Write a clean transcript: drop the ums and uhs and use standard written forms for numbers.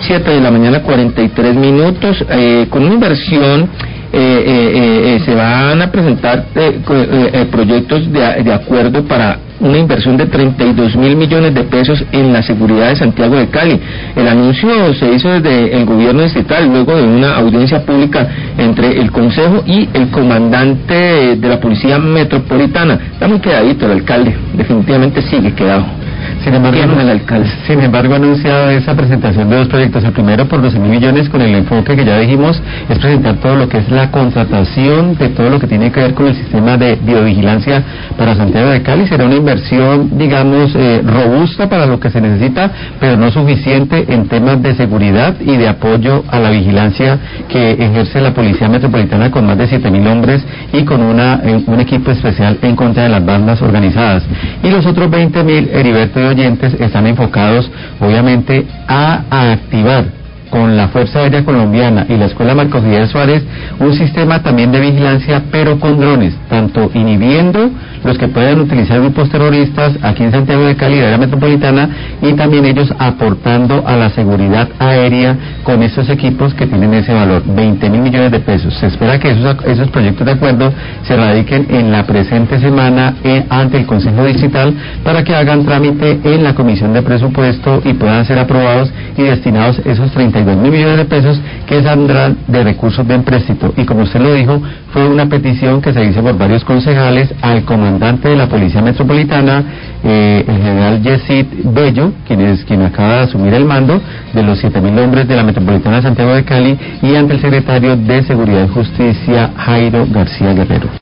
7 de la mañana, 43 minutos, con una inversión, se van a presentar proyectos de acuerdo para una inversión de 32.000 millones de pesos en la seguridad de Santiago de Cali. El anuncio se hizo desde el gobierno distrital, luego de una audiencia pública entre el Consejo y el comandante de la Policía Metropolitana. Está muy quedadito el alcalde, definitivamente sigue quedado. Sin embargo, ha anunciado esa presentación de dos proyectos. El primero por 12.000 millones con el enfoque que ya dijimos, es presentar todo lo que es la contratación de todo lo que tiene que ver con el sistema de biovigilancia para Santiago de Cali. Será una inversión, digamos, robusta para lo que se necesita, pero no suficiente en temas de seguridad y de apoyo a la vigilancia que ejerce la Policía Metropolitana, con más de 7.000 hombres y con un equipo especial en contra de las bandas organizadas. Y los otros 20.000, Heriberto y oyentes, están enfocados obviamente a activar con la Fuerza Aérea Colombiana y la Escuela Marco Fidel Suárez un sistema también de vigilancia, pero con drones, tanto inhibiendo los que puedan utilizar grupos terroristas aquí en Santiago de Cali, área metropolitana, y también ellos aportando a la seguridad aérea con estos equipos que tienen ese valor, 20.000 millones de pesos. Se espera que esos proyectos de acuerdo se radiquen en la presente semana ante el Consejo Distrital para que hagan trámite en la Comisión de Presupuesto y puedan ser aprobados y destinados esos 32.000 millones de pesos que saldrán de recursos de empréstito. Y como usted lo dijo, fue una petición que se hizo por varios concejales al comandante de la Policía Metropolitana, el general Yesid Bello, quien acaba de asumir el mando de los 7.000 hombres de la Metropolitana de Santiago de Cali, y ante el secretario de Seguridad y Justicia, Jairo García Guerrero.